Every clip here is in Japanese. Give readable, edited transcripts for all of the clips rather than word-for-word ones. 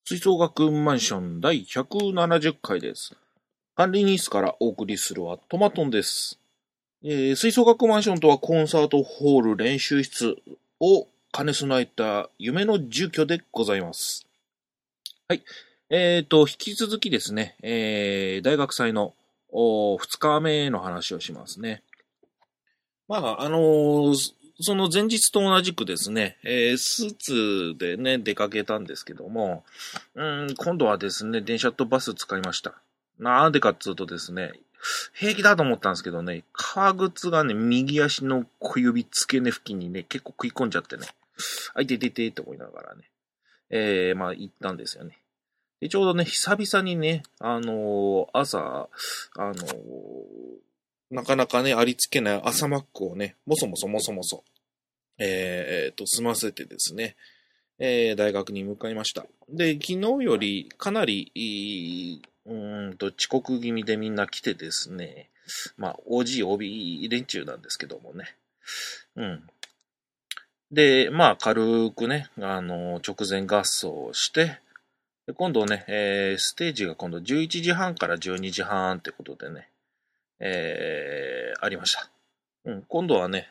吹奏楽マンション第170回です。管理人室からお送りするはトマトンです。吹奏楽マンションとはコンサートホール練習室を兼ね備えた夢の住居でございます。はい。引き続きですね、大学祭の2日目の話をしますね。その前日と同じくですね、スーツでね、出かけたんですけども、今度はですね、電車とバス使いました。なんでかっつうとですね、平気だと思ったんですけどね、革靴がね、右足の小指付け根付近にね、結構食い込んじゃってね、あいてててって思いながらね、行ったんですよね。で、ちょうどね、久々にね、朝、なかなかね、ありつけない朝マックをね、もそもそ、済ませてですね、大学に向かいました。で、昨日よりかなり、遅刻気味でみんな来てですね、OG、OB 連中なんですけどもね。うん。で、軽くね、直前合奏をして、で今度ね、ステージが今度11時半から12時半ってことでね、ありました。今度はね、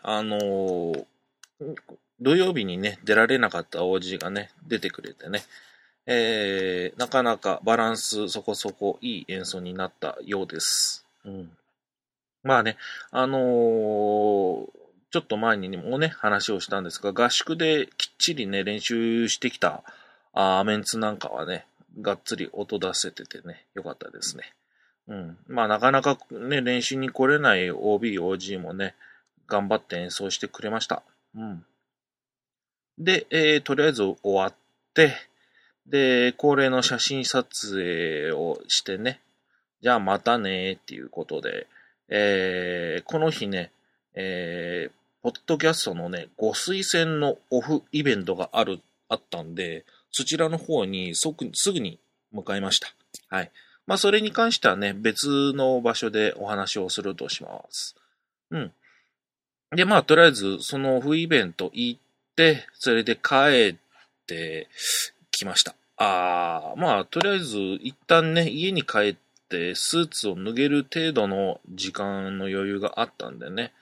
土曜日にね、出られなかった OG がね、出てくれてね、なかなかバランスそこそこいい演奏になったようです。まあね、ちょっと前にもね、話をしたんですが、合宿できっちりね、練習してきたメンツなんかはね、がっつり音出せててね、よかったですね。なかなかね、練習に来れない OB、OG もね、頑張って演奏してくれました。で、とりあえず終わって、で、恒例の写真撮影をしてね、じゃあまたねっていうことで、この日ね、ポッドキャストのね、ご推薦のオフイベントがあったんで、そちらの方にすぐに向かいました。はい。それに関してはね、別の場所でお話をするとします。で、とりあえず、そのオフイベント行って、それで帰ってきました。とりあえず、一旦ね、家に帰って、スーツを脱げる程度の時間の余裕があったんでね、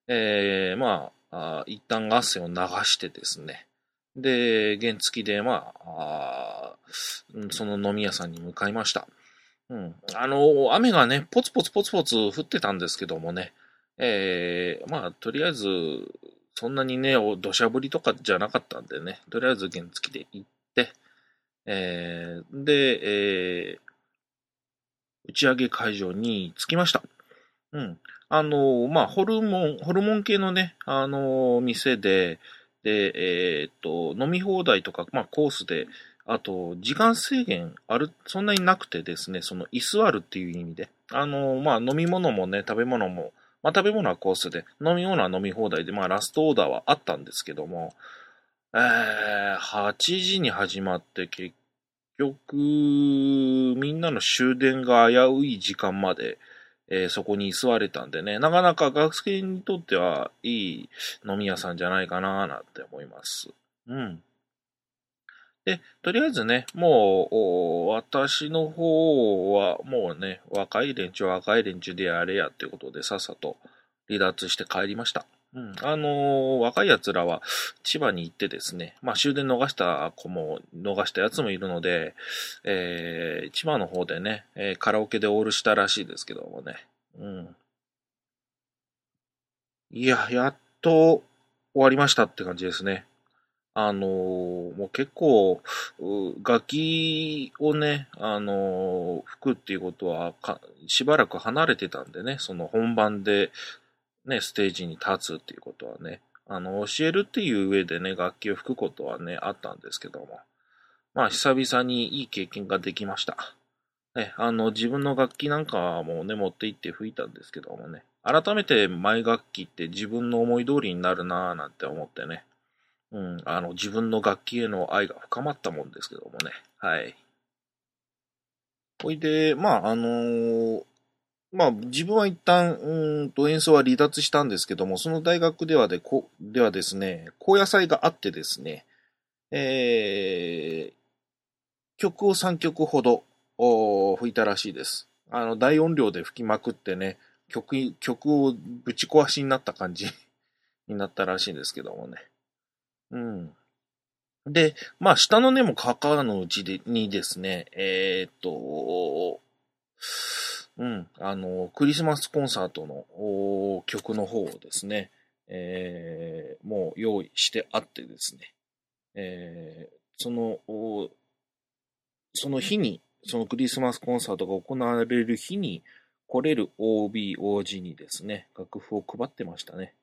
一旦汗を流してですね、で、原付で、その飲み屋さんに向かいました。雨がね、ポツポツ降ってたんですけどもね、とりあえず、そんなにね、土砂降りとかじゃなかったんでね、とりあえず原付で行って、打ち上げ会場に着きました。ホルモン系のね、店で、飲み放題とか、コースで、あと、時間制限そんなになくてですね、その、居座るっていう意味で、飲み物もね、食べ物も、食べ物はコースで、飲み物は飲み放題で、ラストオーダーはあったんですけども、8時に始まって結局、みんなの終電が危うい時間まで、そこに居座れたんでね、なかなか学生にとってはいい飲み屋さんじゃないかななんて思います。で、とりあえずね、もう、私の方はもうね、若い連中でやれやっていうことでさっさと離脱して帰りました。若い奴らは千葉に行ってですね、終電逃した子も逃した奴もいるので、千葉の方でね、カラオケでオールしたらしいですけどもね。いや、やっと終わりましたって感じですね。もう結構、楽器をね、吹くっていうことはしばらく離れてたんでね、その本番でね、ステージに立つっていうことはね、教えるっていう上でね、楽器を吹くことはね、あったんですけども、久々にいい経験ができました。ね、自分の楽器なんかもね、持って行って吹いたんですけどもね、改めてマイ楽器って自分の思い通りになるなぁなんて思ってね、自分の楽器への愛が深まったもんですけどもね。はい。ほいで、自分は一旦、演奏は離脱したんですけども、その大学ではですね、高野祭があってですね、 曲を3曲ほど吹いたらしいです。大音量で吹きまくってね、曲をぶち壊しになった感じになったらしいんですけどもね。うん。で、まあ、下の根もかかぬうちにですね、クリスマスコンサートの曲の方をですね、もう用意してあってですね、えーその、その日に、そのクリスマスコンサートが行われる日に来れる OB、OG にですね、楽譜を配ってましたね。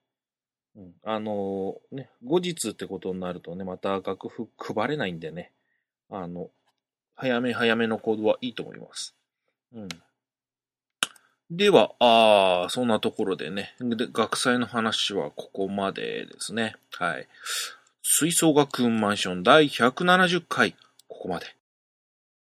後日ってことになるとね、また楽譜配れないんでね、早め早めの行動はいいと思います。うん。では、そんなところでね、で、学祭の話はここまでですね。はい。吹奏楽マンション第170回、ここまで。